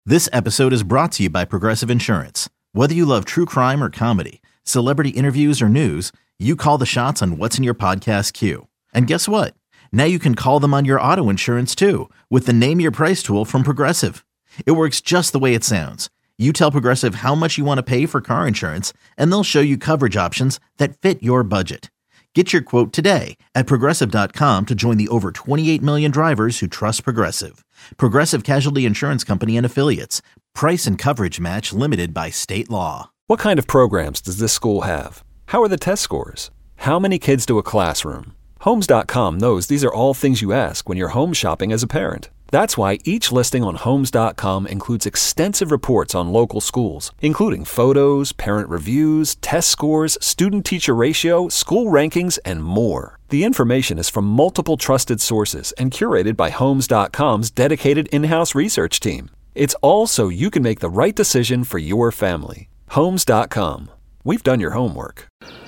This episode is brought to you by Progressive Insurance. Whether you love true crime or comedy, celebrity interviews or news, you call the shots on what's in your podcast queue. And guess what? Now you can call them on your auto insurance too with the Name Your Price tool from Progressive. It works just the way it sounds. You tell Progressive how much you want to pay for car insurance, and they'll show you coverage options that fit your budget. Get your quote today at Progressive.com to join the over 28 million drivers who trust Progressive. Progressive Casualty Insurance Company and Affiliates. Price and coverage match limited by state law. What kind of programs does this school have? How are the test scores? How many kids to a classroom? Homes.com knows these are all things you ask when you're home shopping as a parent. That's why each listing on Homes.com includes extensive reports on local schools, including photos, parent reviews, test scores, student-teacher ratio, school rankings, and more. The information is from multiple trusted sources and curated by Homes.com's dedicated in-house research team. It's all so you can make the right decision for your family. Homes.com. We've done your homework.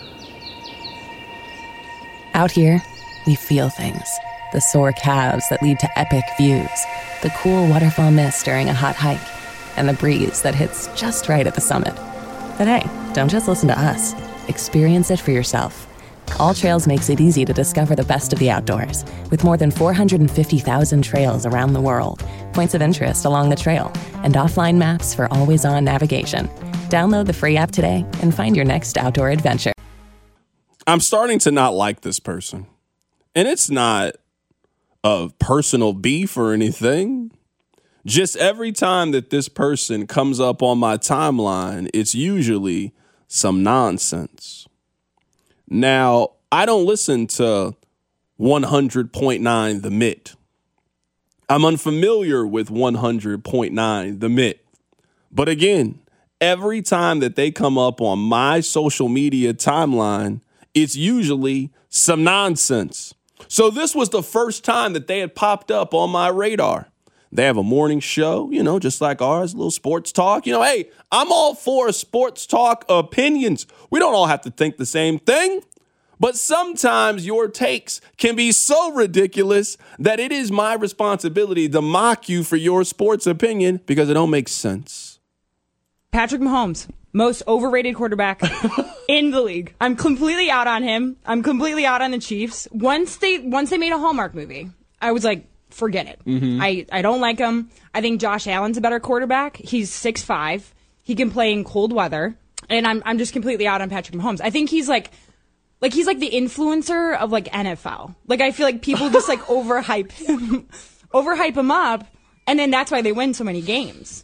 Out here, we feel things. The sore calves that lead to epic views, the cool waterfall mist during a hot hike, and the breeze that hits just right at the summit. But hey, don't just listen to us. Experience it for yourself. All Trails makes it easy to discover the best of the outdoors, with more than 450,000 trails around the world, points of interest along the trail, and offline maps for always-on navigation. Download the free app today and find your next outdoor adventure. I'm starting to not like this person. And it's not a personal beef or anything. Just every time that this person comes up on my timeline, it's usually some nonsense. Now, I don't listen to 100.9 The Mitt. I'm unfamiliar with 100.9 The Mitt. But again, every time that they come up on my social media timeline, it's usually some nonsense. So this was the first time that they had popped up on my radar. They have a morning show, just like ours, a little sports talk. Hey, I'm all for sports talk opinions. We don't all have to think the same thing. But sometimes your takes can be so ridiculous that it is my responsibility to mock you for your sports opinion because it don't make sense. Patrick Mahomes, most overrated quarterback in the league. I'm completely out on him. I'm completely out on the Chiefs. Once they made a Hallmark movie, I was like, forget it. Mm-hmm. I don't like him. I think Josh Allen's a better quarterback. He's 6'5". He can play in cold weather. And I'm just completely out on Patrick Mahomes. I think he's like the influencer of like NFL. Like I feel like people just like overhype him up, and then that's why they win so many games.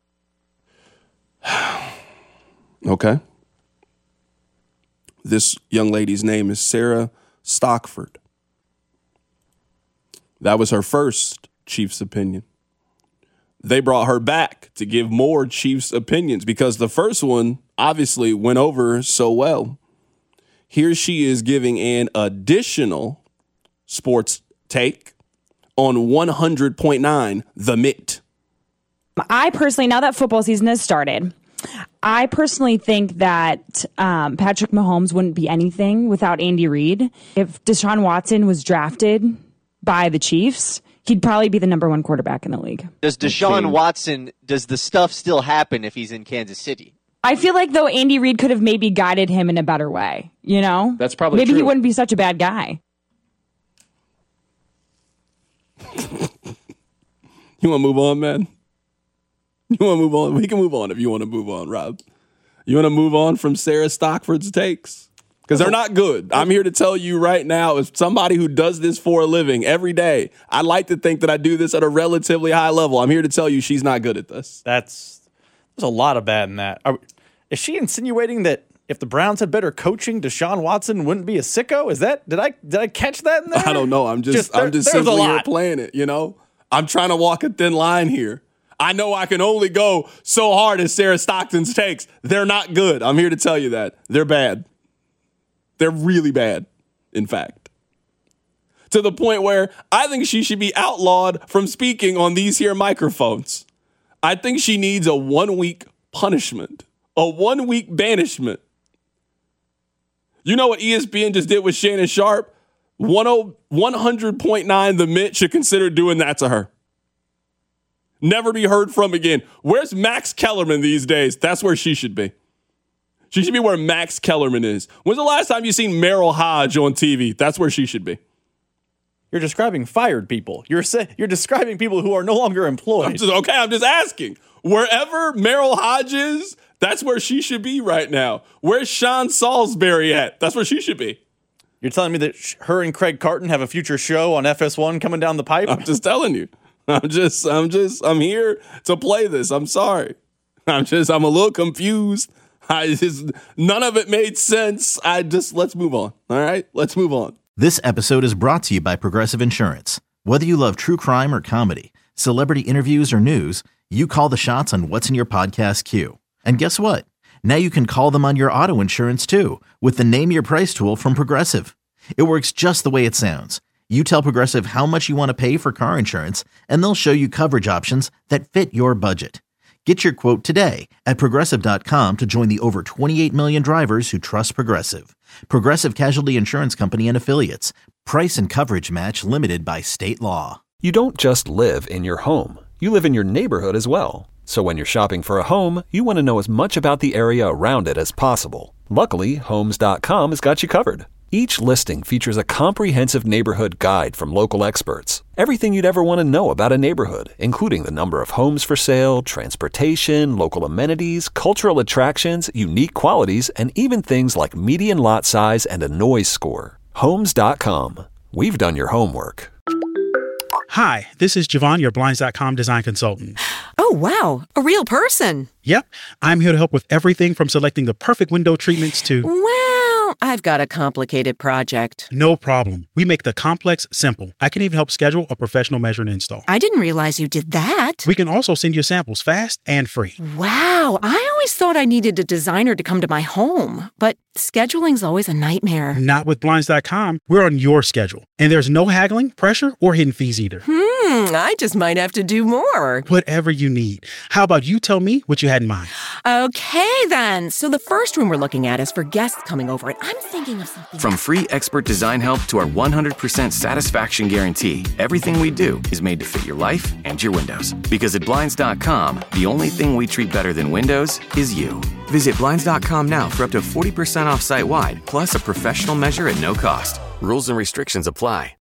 Okay. This young lady's name is Sarah Stockford. That was her first Chiefs opinion. They brought her back to give more Chiefs opinions because the first one obviously went over so well. Here she is giving an additional sports take on 100.9 The Mitt. I personally, now that football season has started, I personally think that Patrick Mahomes wouldn't be anything without Andy Reid. If Deshaun Watson was drafted by the Chiefs, he'd probably be the number one quarterback in the league. Does Deshaun Watson, does the stuff still happen if he's in Kansas City? I feel like, though, Andy Reid could have maybe guided him in a better way, That's probably maybe true. He wouldn't be such a bad guy. You want to move on, man? You want to move on? We can move on if you want to move on, Rob. You want to move on from Sarah Stockford's takes? Because they're not good. I'm here to tell you right now, as somebody who does this for a living every day, I like to think that I do this at a relatively high level. I'm here to tell you she's not good at this. There's a lot of bad in that. Is she insinuating that if the Browns had better coaching, Deshaun Watson wouldn't be a sicko? Is that did I catch that in there? I don't know. I'm just simply here playing it. I'm trying to walk a thin line here. I know I can only go so hard as Sarah Stockton's takes. They're not good. I'm here to tell you that. They're bad. They're really bad, in fact. To the point where I think she should be outlawed from speaking on these here microphones. I think she needs a 1-week punishment, a 1-week banishment. You know what ESPN just did with Shannon Sharp? 100.9 The Mitt should consider doing that to her. Never be heard from again. Where's Max Kellerman these days? That's where she should be. She should be where Max Kellerman is. When's the last time you seen Meryl Hodge on TV? That's where she should be. You're describing fired people. You're describing people who are no longer employed. I'm just asking. Wherever Meryl Hodge is, that's where she should be right now. Where's Sean Salisbury at? That's where she should be. You're telling me that her and Craig Carton have a future show on FS1 coming down the pipe? I'm just telling you. I'm here to play this. I'm sorry. I'm a little confused. None of it made sense. Let's move on. All right, let's move on. This episode is brought to you by Progressive Insurance. Whether you love true crime or comedy, celebrity interviews or news, you call the shots on what's in your podcast queue. And guess what? Now you can call them on your auto insurance too with the Name Your Price tool from Progressive. It works just the way it sounds. You tell Progressive how much you want to pay for car insurance, and they'll show you coverage options that fit your budget. Get your quote today at Progressive.com to join the over 28 million drivers who trust Progressive. Progressive Casualty Insurance Company and Affiliates. Price and coverage match limited by state law. You don't just live in your home. You live in your neighborhood as well. So when you're shopping for a home, you want to know as much about the area around it as possible. Luckily, Homes.com has got you covered. Each listing features a comprehensive neighborhood guide from local experts. Everything you'd ever want to know about a neighborhood, including the number of homes for sale, transportation, local amenities, cultural attractions, unique qualities, and even things like median lot size and a noise score. Homes.com. We've done your homework. Hi, this is Javon, your Blinds.com design consultant. Oh, wow. A real person. Yep. I'm here to help with everything from selecting the perfect window treatments to... Well, I've got a complicated project. No problem. We make the complex simple. I can even help schedule a professional measure and install. I didn't realize you did that. We can also send you samples fast and free. Wow. I always thought I needed a designer to come to my home, but scheduling's always a nightmare. Not with Blinds.com. We're on your schedule. And there's no haggling, pressure, or hidden fees either. I just might have to do more. Whatever you need. How about you tell me what you had in mind? Okay, then. So the first room we're looking at is for guests coming over, and I'm thinking of something. From free expert design help to our 100% satisfaction guarantee, everything we do is made to fit your life and your windows. Because at Blinds.com, the only thing we treat better than windows is you. Visit Blinds.com now for up to 40% off site-wide, plus a professional measure at no cost. Rules and restrictions apply.